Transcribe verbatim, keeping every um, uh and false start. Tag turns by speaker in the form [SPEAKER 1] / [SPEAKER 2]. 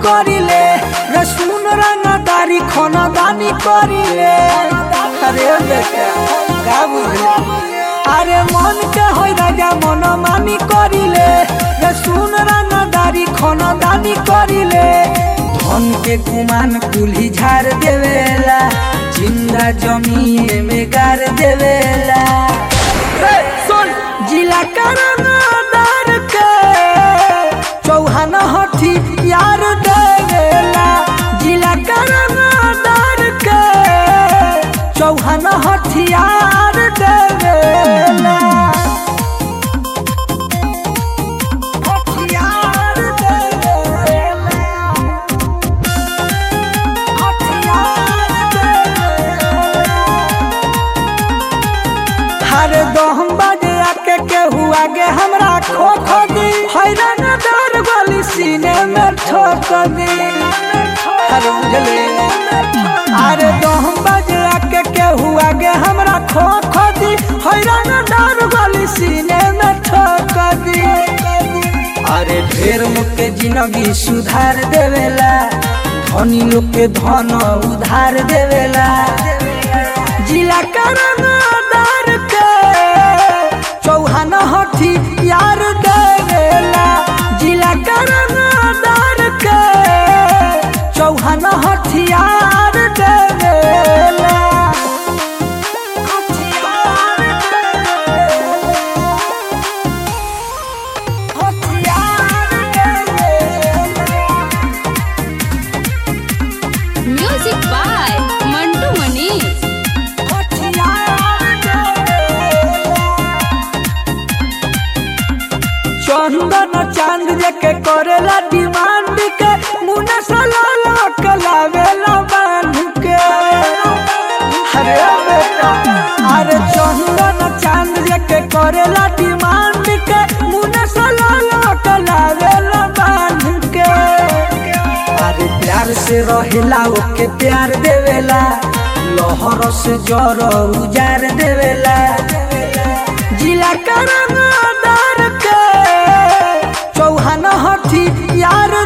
[SPEAKER 1] करिले रे सुन रंगदारी खानदानी करिले। अरे बेटा का बुझले अरे मन के होई राजा मन मानी करिले रे सुन रंगदारी खानदानी करिले। धन के गुमान कुल्ही झाड़ देवेला जिंदा जमीन में गाड़ देवेला। जिला करनादार के चौहान हठी यार देवेला। जिला करनादार के चौहान हथियार देवेला। हथियार देवेला हथियार देवेला। हर दम बाजे आके केहू आगे हमरा खो खो दी हैरान दार वाली सीने में ठोक दी। हर बुझले अरे दम बाजे आके केहू आगे हमरा खो खो दी हैरान दार वाली सीने में ठोक दी। अरे ढेर लोग के जिंदगी सुधार देवेला धनी लोग के धन उधार देवेला। जिला करनादार के चौहान हठी यार देवेला। जिला करनादार के चौहान हथियार देवेला। हथियार देवेला हथियार देवेला।
[SPEAKER 2] Music by Mantu Manish.
[SPEAKER 1] चंदन चांद के करेला डिमांड के मुना सलाला कलावेला बांध के। अरे बेटा अरे चंदन चांद के करेला डिमांड के मुना सलाला कलावेला बांध के। अरे प्यार से रहेला ओके प्यार देवेला लहर से जर उजार देवेला। जिला करनादार के चौहान हठी यार